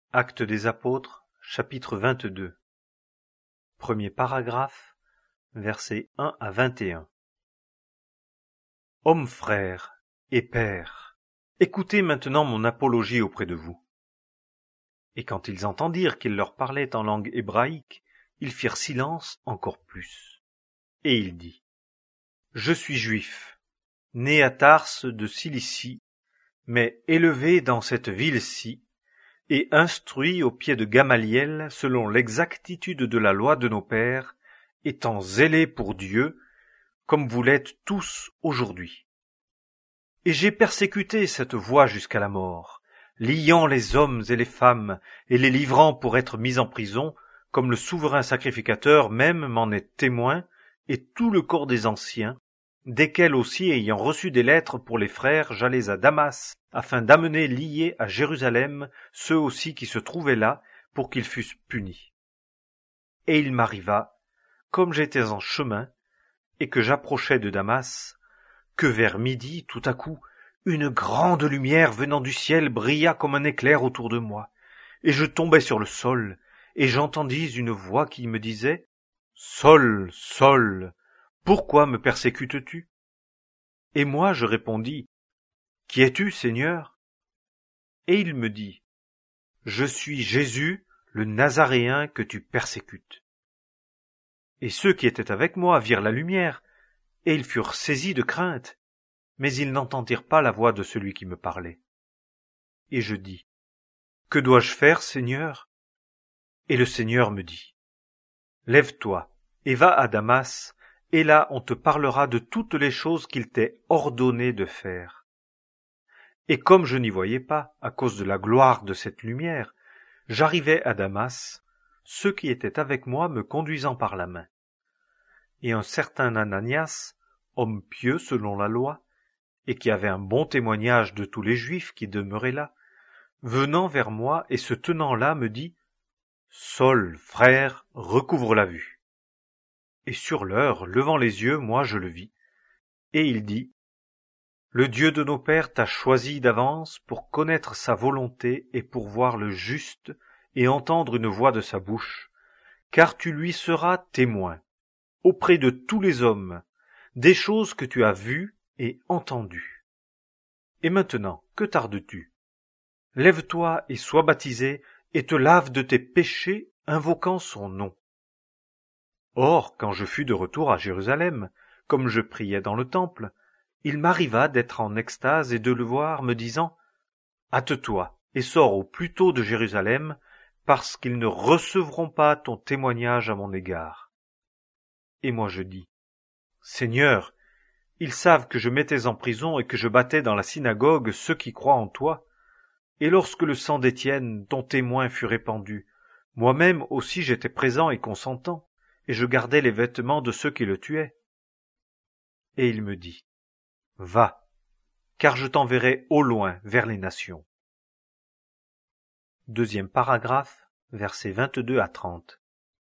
Actes des Apôtres, chapitre 22. Premier paragraphe, versets 1 à 21. Hommes frères et pères, écoutez maintenant mon apologie auprès de vous. Et quand ils entendirent qu'il leur parlait en langue hébraïque, ils firent silence encore plus. Et il dit, Je suis juif, né à Tarse de Cilicie, mais élevé dans cette ville-ci, et instruit au pied de Gamaliel selon l'exactitude de la loi de nos pères, étant zélé pour Dieu, comme vous l'êtes tous aujourd'hui. Et j'ai persécuté cette voie jusqu'à la mort, liant les hommes et les femmes, et les livrant pour être mis en prison, comme le souverain sacrificateur même m'en est témoin, et tout le corps des anciens, desquels aussi, ayant reçu des lettres pour les frères, j'allais à Damas, afin d'amener liés à Jérusalem ceux aussi qui se trouvaient là, pour qu'ils fussent punis. Et il m'arriva, comme j'étais en chemin, et que j'approchais de Damas, que vers midi, tout à coup, une grande lumière venant du ciel brilla comme un éclair autour de moi, et je tombai sur le sol, et j'entendis une voix qui me disait « Saul, Saul, pourquoi me persécutes-tu » Et moi je répondis « Qui es-tu, Seigneur » Et il me dit « Je suis Jésus, le Nazaréen que tu persécutes. » Et ceux qui étaient avec moi virent la lumière, et ils furent saisis de crainte, mais ils n'entendirent pas la voix de celui qui me parlait. Et je dis « Que dois-je faire, Seigneur » Et le Seigneur me dit « Lève-toi et va à Damas, et là on te parlera de toutes les choses qu'il t'est ordonné de faire. » Et comme je n'y voyais pas, à cause de la gloire de cette lumière, j'arrivai à Damas, ceux qui étaient avec moi me conduisant par la main. Et un certain Ananias, homme pieux selon la loi, et qui avait un bon témoignage de tous les Juifs qui demeuraient là, venant vers moi et se tenant là, me dit « Saul, frère, recouvre la vue. » Et sur l'heure, levant les yeux, moi je le vis. Et il dit « Le Dieu de nos pères t'a choisi d'avance pour connaître sa volonté et pour voir le juste et entendre une voix de sa bouche, car tu lui seras témoin, auprès de tous les hommes, des choses que tu as vues et entendues. Et maintenant, que tardes-tu? Lève-toi et sois baptisé, et te lave de tes péchés, invoquant son nom. » Or, quand je fus de retour à Jérusalem, comme je priais dans le temple, il m'arriva d'être en extase et de le voir me disant « Hâte-toi et sors au plus tôt de Jérusalem, parce qu'ils ne recevront pas ton témoignage à mon égard. » Et moi je dis « Seigneur, ils savent que je mettais en prison et que je battais dans la synagogue ceux qui croient en toi. Et lorsque le sang d'Étienne, ton témoin, fut répandu, moi-même aussi j'étais présent et consentant, et je gardais les vêtements de ceux qui le tuaient. » Et il me dit « Va, car je t'enverrai au loin vers les nations. » Deuxième paragraphe, versets 22 à 30.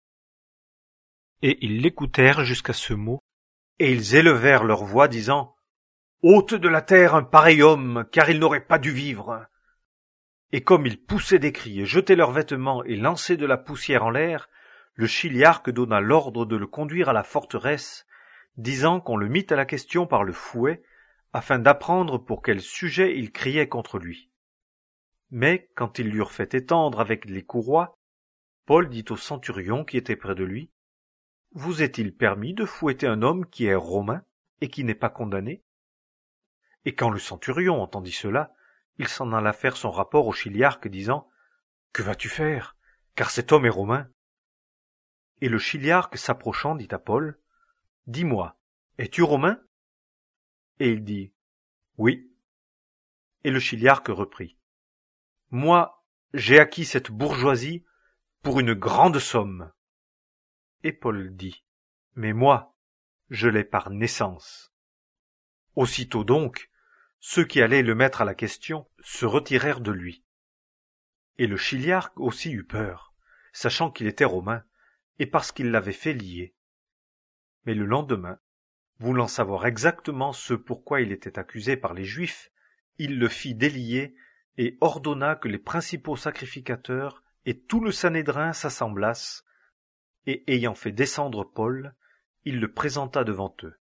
Et ils l'écoutèrent jusqu'à ce mot, et ils élevèrent leur voix, disant « Ôte de la terre un pareil homme, car il n'aurait pas dû vivre. » Et comme ils poussaient des cris et jetaient leurs vêtements et lançaient de la poussière en l'air, le chiliarque donna l'ordre de le conduire à la forteresse, disant qu'on le mît à la question par le fouet, afin d'apprendre pour quel sujet il criait contre lui. Mais, quand ils l'eurent fait étendre avec les courroies, Paul dit au centurion qui était près de lui, « Vous est-il permis de fouetter un homme qui est romain et qui n'est pas condamné ?» Et quand le centurion entendit cela, il s'en alla faire son rapport au chiliarque, disant « Que vas-tu faire, car cet homme est romain ?» Et le chiliarque s'approchant dit à Paul, « Dis-moi, es-tu romain ?» Et il dit, « Oui. » Et le chiliarque reprit, « Moi, j'ai acquis cette bourgeoisie pour une grande somme. » Et Paul dit, « Mais moi, je l'ai par naissance. » Aussitôt donc, ceux qui allaient le mettre à la question se retirèrent de lui. Et le chiliarque aussi eut peur, sachant qu'il était romain, et parce qu'il l'avait fait lier. Mais le lendemain, voulant savoir exactement ce pourquoi il était accusé par les Juifs, il le fit délier et ordonna que les principaux sacrificateurs et tout le Sanhédrin s'assemblassent, et ayant fait descendre Paul, il le présenta devant eux.